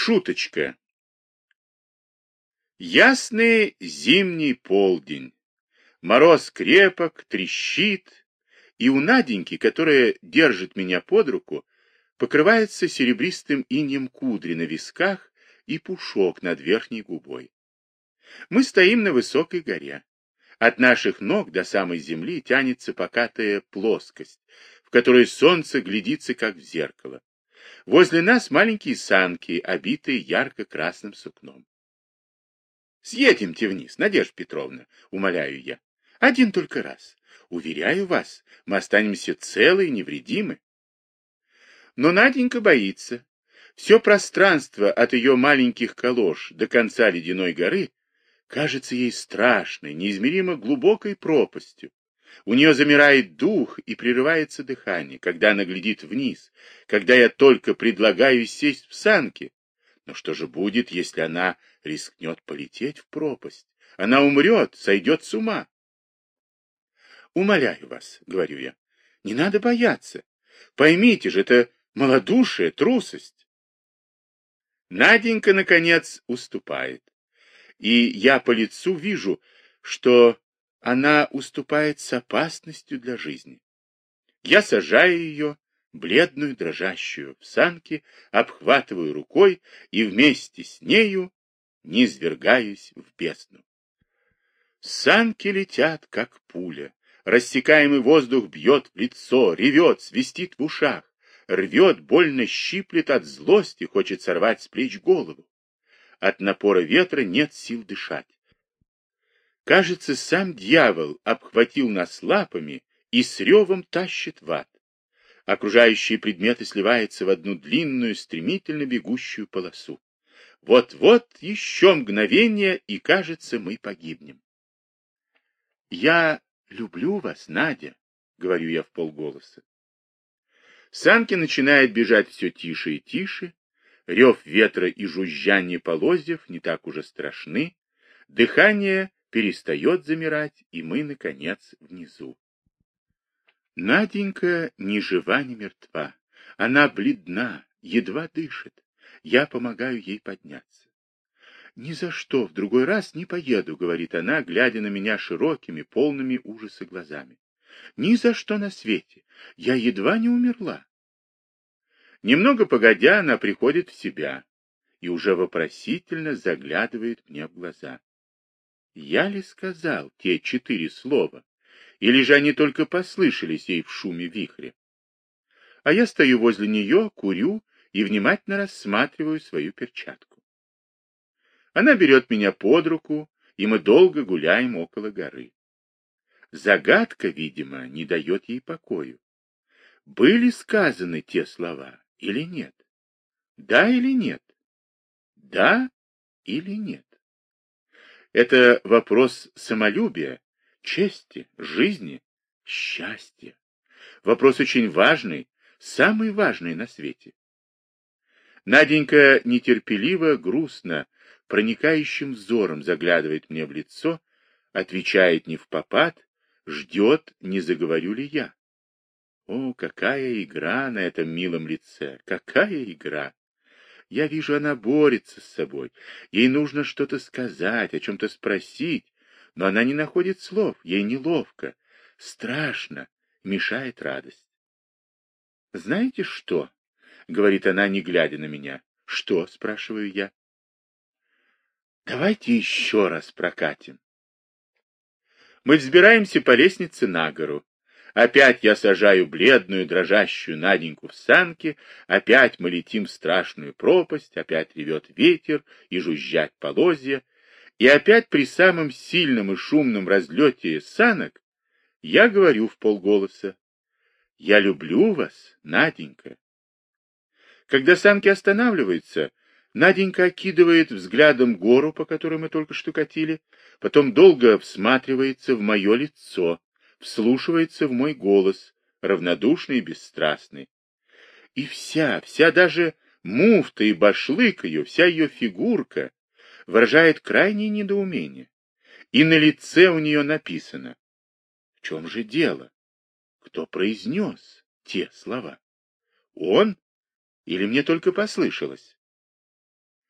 Шуточка. Ясный зимний полдень. Мороз крепок, трещит, и у Наденьки, которая держит меня под руку, покрывается серебристым инеем кудри на висках и пушок над верхней губой. Мы стоим на высокой горе. От наших ног до самой земли тянется покатая плоскость, в которой солнце глядится, как в зеркало. Возле нас маленькие санки, обитые ярко-красным сукном. Съедемте вниз, Надежда Петровна, умоляю я. Один только раз. Уверяю вас, мы останемся целы и невредимы. Но Наденька боится. Все пространство от ее маленьких калош до конца ледяной горы кажется ей страшной, неизмеримо глубокой пропастью. У нее замирает дух и прерывается дыхание, когда она глядит вниз, когда я только предлагаю сесть в санки. Но что же будет, если она рискнет полететь в пропасть? Она умрет, сойдет с ума. Умоляю вас, говорю я, не надо бояться. Поймите же, это малодушие, трусость. Наденька, наконец, уступает. И я по лицу вижу, что она уступает с опасностью для жизни. Я сажаю ее, бледную, дрожащую, в санки, обхватываю рукой и вместе с нею низвергаюсь в бездну. Санки летят, как пуля. Рассекаемый воздух бьет в лицо, ревет, свистит в ушах, рвет, больно щиплет от злости, хочет сорвать с плеч голову. От напора ветра нет сил дышать. Кажется, сам дьявол обхватил нас лапами и с ревом тащит в ад. Окружающие предметы сливаются в одну длинную, стремительно бегущую полосу. Вот-вот еще мгновение, и, кажется, мы погибнем. «Я люблю вас, Надя», — говорю я вполголоса. Санки начинают бежать все тише и тише, рев ветра и жужжание полозьев не так уже страшны, дыхание перестает замирать, и мы, наконец, внизу. Наденька ни жива, ни мертва. Она бледна, едва дышит. Я помогаю ей подняться. «Ни за что, в другой раз не поеду», — говорит она, глядя на меня широкими, полными ужаса глазами. «Ни за что на свете. Я едва не умерла». Немного погодя, она приходит в себя и уже вопросительно заглядывает мне в глаза. Я ли сказал те 4 слова? Или же они только послышались ей в шуме вихря? А я стою возле нее, курю и внимательно рассматриваю свою перчатку. Она берет меня под руку, и мы долго гуляем около горы. Загадка, видимо, не дает ей покою. Были сказаны те слова или нет? Да или нет? Да или нет? Это вопрос самолюбия, чести, жизни, счастья. Вопрос очень важный, самый важный на свете. Наденька нетерпеливо, грустно, проникающим взором заглядывает мне в лицо, отвечает не впопад, ждет, не заговорю ли я. О, какая игра на этом милом лице! Какая игра! Я вижу, она борется с собой. Ей нужно что-то сказать, о чем-то спросить, но она не находит слов, ей неловко, страшно, мешает радость. «Знаете что?» — говорит она, не глядя на меня. «Что?» — спрашиваю я. «Давайте еще раз прокатим». Мы взбираемся по лестнице на гору. Опять я сажаю бледную, дрожащую Наденьку в санки, опять мы летим в страшную пропасть, опять ревет ветер и жужжат полозья, и опять при самом сильном и шумном разлете санок я говорю вполголоса: «Я люблю вас, Наденька». Когда санки останавливаются, Наденька окидывает взглядом гору, по которой мы только что катили, потом долго всматривается в мое лицо, вслушивается в мой голос, равнодушный и бесстрастный. И вся даже муфта и башлык ее, вся ее фигурка выражает крайнее недоумение. И на лице у нее написано: в чем же дело? Кто произнес те слова? Он? Или мне только послышалось?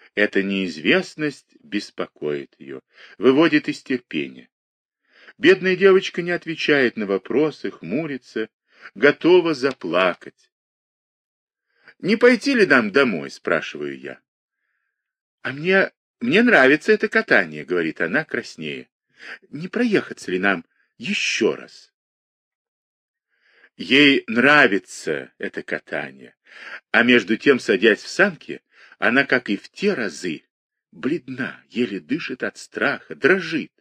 Эта неизвестность беспокоит ее, выводит из терпения. Бедная девочка не отвечает на вопросы, хмурится, готова заплакать. «Не пойти ли нам домой?» — спрашиваю я. «А мне нравится это катание», — говорит она, краснея. «Не проехаться ли нам еще раз?» Ей нравится это катание, а между тем, садясь в санки, она, как и в те разы, бледна, еле дышит от страха, дрожит.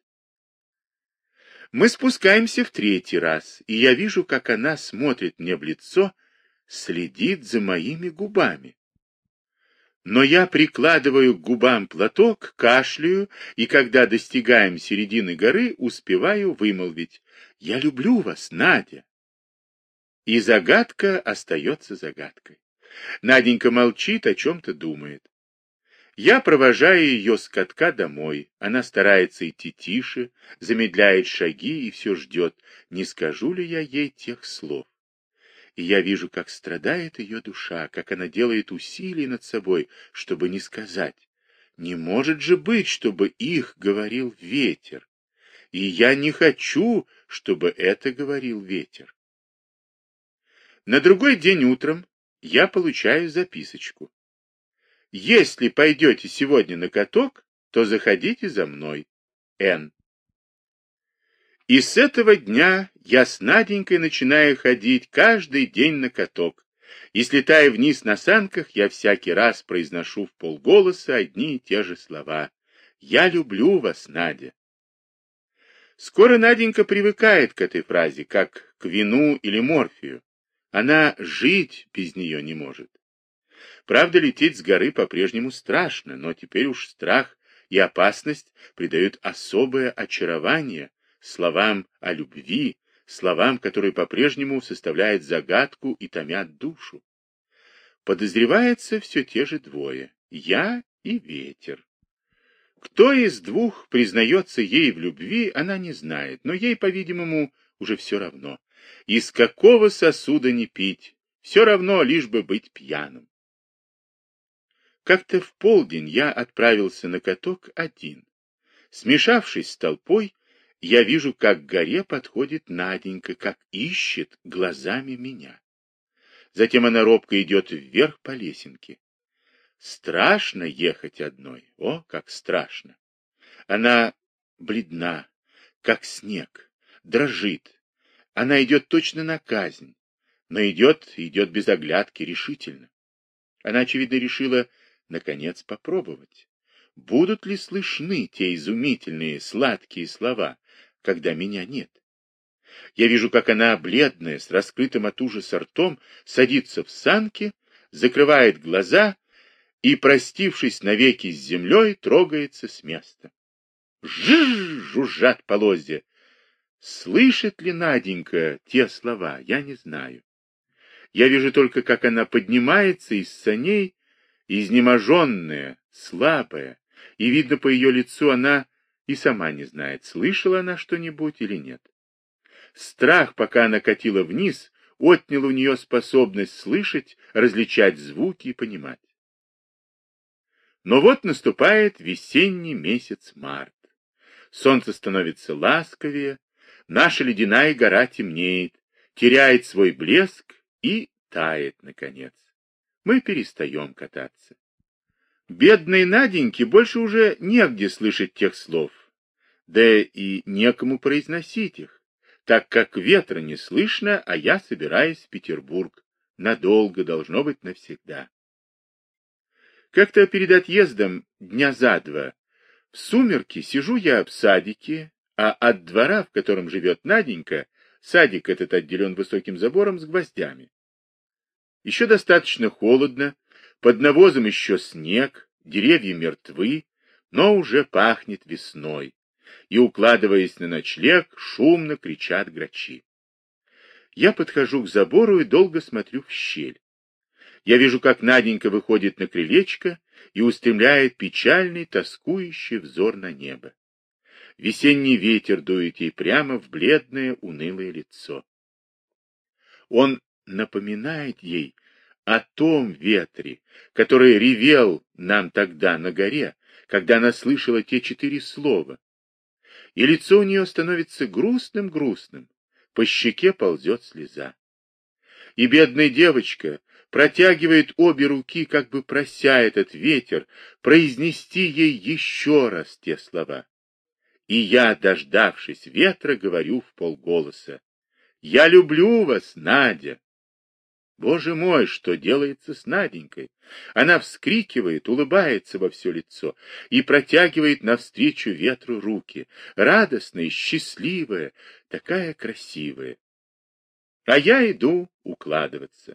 Мы спускаемся в третий раз, и я вижу, как она смотрит мне в лицо, следит за моими губами. Но я прикладываю к губам платок, кашляю, и когда достигаем середины горы, успеваю вымолвить: «Я люблю вас, Надя». И загадка остается загадкой. Наденька молчит, о чем-то думает. Я провожаю ее с катка домой. Она старается идти тише, замедляет шаги и все ждет, не скажу ли я ей тех слов. И я вижу, как страдает ее душа, как она делает усилия над собой, чтобы не сказать. Не может же быть, чтобы их говорил ветер. И я не хочу, чтобы это говорил ветер. На другой день утром я получаю записочку. Если пойдете сегодня на каток, то заходите за мной. Н. И с этого дня я с Наденькой начинаю ходить каждый день на каток. И слетая вниз на санках, я всякий раз произношу вполголоса одни и те же слова. «Я люблю вас, Надя». Скоро Наденька привыкает к этой фразе, как к вину или морфию. Она жить без нее не может. Правда, лететь с горы по-прежнему страшно, но теперь уж страх и опасность придают особое очарование словам о любви, словам, которые по-прежнему составляют загадку и томят душу. Подозревается все те же двое — я и ветер. Кто из двух признается ей в любви, она не знает, но ей, по-видимому, уже все равно. Из какого сосуда не пить, все равно, лишь бы быть пьяным. Как-то в полдень я отправился на каток один. Смешавшись с толпой, я вижу, как к горе подходит Наденька, как ищет глазами меня. Затем она робко идет вверх по лесенке. Страшно ехать одной, о, как страшно! Она бледна, как снег, дрожит. Она идет точно на казнь, но идет без оглядки, решительно. Она, очевидно, решила, наконец, попробовать. Будут ли слышны те изумительные, сладкие слова, когда меня нет? Я вижу, как она, бледная, с раскрытым от ужаса ртом, садится в санки, закрывает глаза и, простившись навеки с землей, трогается с места. Жжж! Жужжат полозья. Слышит ли Наденька те слова, я не знаю. Я вижу только, как она поднимается из саней, изнеможенная, слабая, и видно по ее лицу, она и сама не знает, слышала она что-нибудь или нет. Страх, пока она катила вниз, отнял у нее способность слышать, различать звуки и понимать. Но вот наступает весенний месяц март. Солнце становится ласковее, наша ледяная гора темнеет, теряет свой блеск и тает, наконец. Мы перестаем кататься. Бедной Наденьке больше уже негде слышать тех слов, да и некому произносить их, так как ветра не слышно, а я собираюсь в Петербург. Надолго, должно быть, навсегда. Как-то перед отъездом дня за два в сумерки сижу я в садике, а от двора, в котором живет Наденька, садик этот отделен высоким забором с гвоздями. Еще достаточно холодно, под навозом еще снег, деревья мертвы, но уже пахнет весной, и, укладываясь на ночлег, шумно кричат грачи. Я подхожу к забору и долго смотрю в щель. Я вижу, как Наденька выходит на крылечко и устремляет печальный, тоскующий взор на небо. Весенний ветер дует ей прямо в бледное, унылое лицо. Он напоминает ей о том ветре, который ревел нам тогда на горе, когда она слышала те 4 слова. И лицо у нее становится грустным-грустным, по щеке ползет слеза. И бедная девочка протягивает обе руки, как бы прося этот ветер произнести ей еще раз те слова. И я, дождавшись ветра, говорю вполголоса: «Я люблю вас, Надя!» Боже мой, что делается с Наденькой? Она вскрикивает, улыбается во все лицо и протягивает навстречу ветру руки, радостная, счастливая, такая красивая. А я иду укладываться.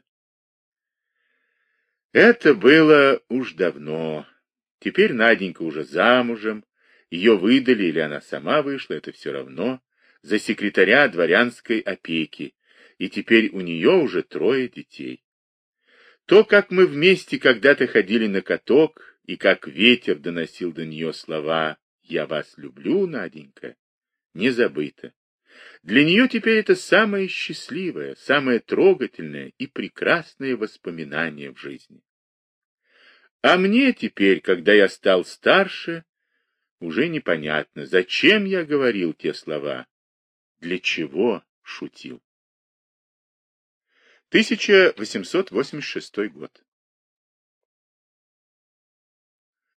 Это было уж давно. Теперь Наденька уже замужем, ее выдали или она сама вышла, это все равно, за секретаря дворянской опеки, и теперь у нее уже 3 детей. То, как мы вместе когда-то ходили на каток, и как ветер доносил до нее слова «Я вас люблю, Наденька», не забыто. Для нее теперь это самое счастливое, самое трогательное и прекрасное воспоминание в жизни. А мне теперь, когда я стал старше, уже непонятно, зачем я говорил те слова, для чего шутил. 1886 год.